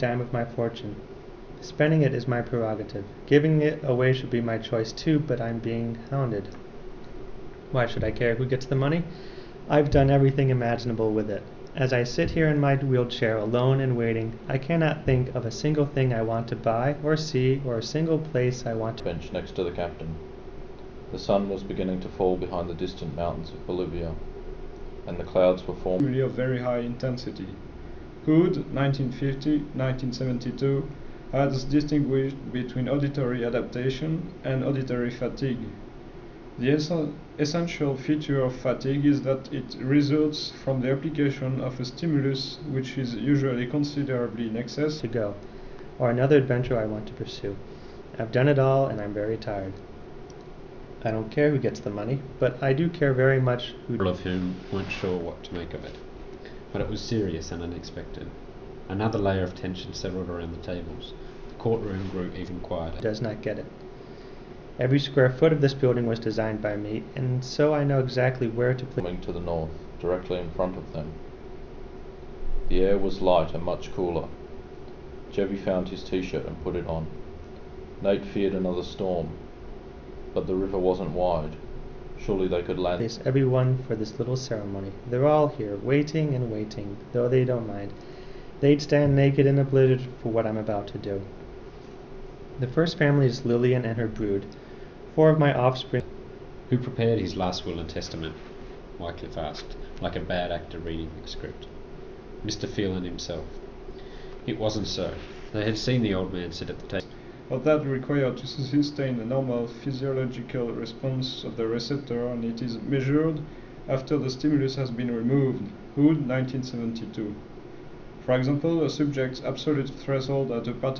dime of my fortune. Spending it is my prerogative. Giving it away should be my choice too, but I'm being hounded. Why should I care who gets the money? I've done everything imaginable with it. As I sit here in my wheelchair, alone and waiting, I cannot think of a single thing I want to buy or see, or a single place I want to bench next to the captain. The sun was beginning to fall behind the distant mountains of Bolivia, and the clouds were forming of very high intensity. Hood, 1950-1972, has distinguished between auditory adaptation and auditory fatigue. The essential feature of fatigue is that it results from the application of a stimulus which is usually considerably in excess to go, or another adventure I want to pursue. I've done it all and I'm very tired. I don't care who gets the money, but I do care very much who All of whom weren't sure what to make of it. But it was serious and unexpected. Another layer of tension settled around the tables. The courtroom grew even quieter. does not get it. Every square foot of this building was designed by me, and so I know exactly where to place. coming to the north, directly in front of them. The air was light and much cooler. Chevy found his t-shirt and put it on. Nate feared another storm, but the river wasn't wide. Surely they could land. Place everyone for this little ceremony. They're all here, waiting and waiting, though they don't mind. They'd stand naked in a blizzard for what I'm about to do. The first family is Lillian and her brood. 4 of my offspring. Who prepared his last will and testament? Wycliffe asked, like a bad actor reading the script. Mr. Phelan himself. It wasn't so. They had seen the old man sit at the table. but that required to sustain a normal physiological response of the receptor, and it is measured after the stimulus has been removed. Hood, 1972. For example, a subject's absolute threshold at a particular